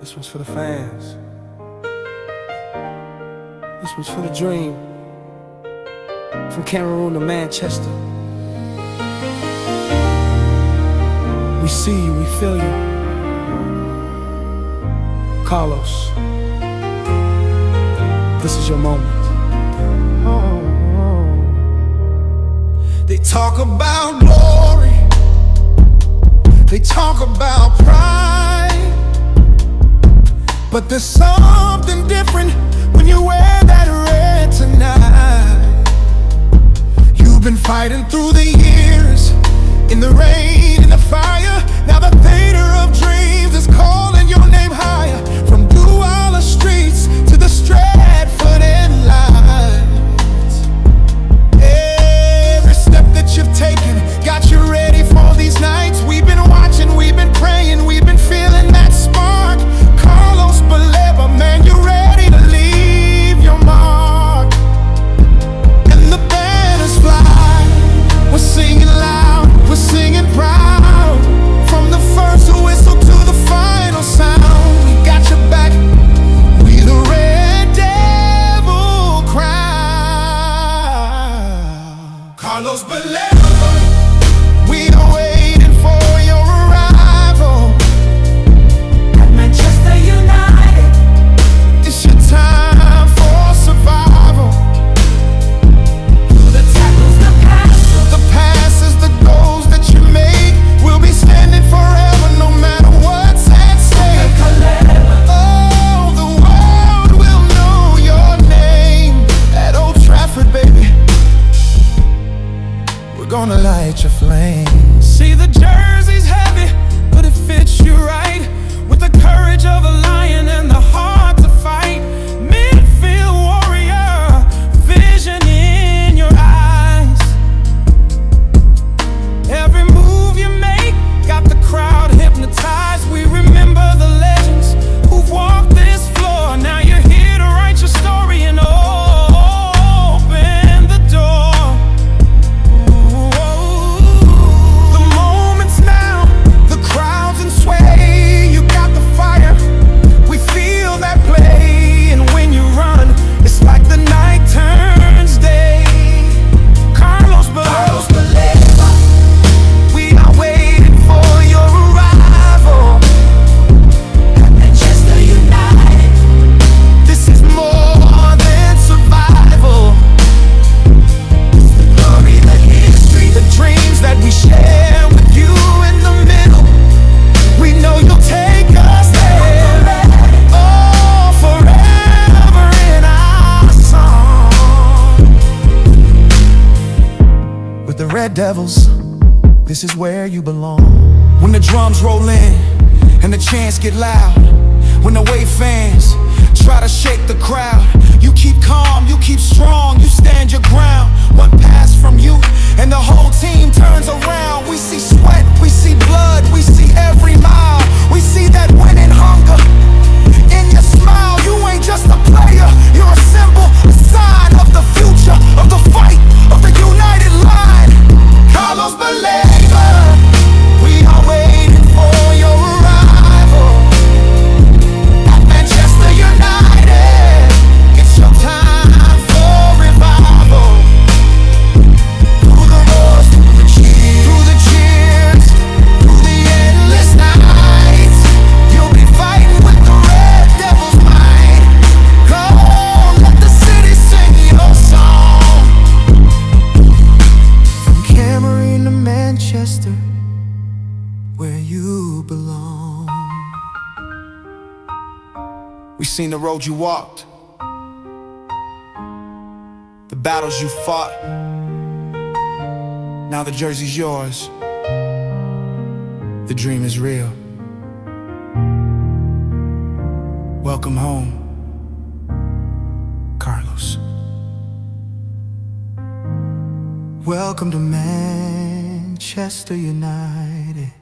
This one's for the fans. This one's for the dream. From Cameroon to Manchester. We see you, we feel you. Carlos, this is your moment. They talk about glory, they talk about pride, but there's something different when you wear that red tonight. You've been fighting through the years, in the rain, in the fire. Now the theater of dreams is calling your name higher. From Douala streets to the Stratford and lights. Every step that you've taken got you ready for these nights. We've been watching, we've been praying, we've been feeling that spark. Carlos Baleba, man, you ready to leave your mark. And the banners fly, we're singing loud, we're singing proud. From the first whistle to the final sound, we got your back. We the Red Devil crowd. Carlos Baleba, we are waiting for your arrival. At Manchester United, It's your time for survival. through the tackles, the passes, The passes, the goals that you make, we'll be standing forever no matter what's at stake. Oh, the world will know your name at Old Trafford, baby. We're gonna light your flame. See, the jersey's heavy, but it fits you right. With the courage of a lion and the heart to fight. Midfield warrior, vision in your eyes. Every move you make got the crowd hypnotized. We remember the legends who've walked this floor. Now you're here to write your story and open the door. The moment's now, the crowd's in sway. You got the fire, we feel that play. And when you run, it's like the night turns day. Carlos Baleba, we are waiting for your arrival. at Manchester United, This is more than survival. the glory, the history, The dreams that we share with you in the middle, we know you'll take us there. Oh, forever in our song. With the Red Devils, this is where you belong. When the drums roll in and the chants get loud, when the away fans try to shake the crowd, you keep calm, you keep strong, you stand your ground. One pass from you and the whole team turns around. We see sweat, we see blood, we see every mile. We see that winning hunger in your smile. You ain't just a player, you're a symbol, a sign of the future, of the fight, of the united line. Carlos Baleba, we are waiting for your arrival. At Manchester United, it's your time for revival. Through the roars, through the cheers, through the endless nights, you'll be fighting with the Red Devil's might. Come on, let the city sing your song. From Cameroon to Manchester, where you belong. We've seen the road you walked, the battles you fought. Now the jersey's yours, the dream is real. Welcome home, Carlos. Welcome to Manchester United.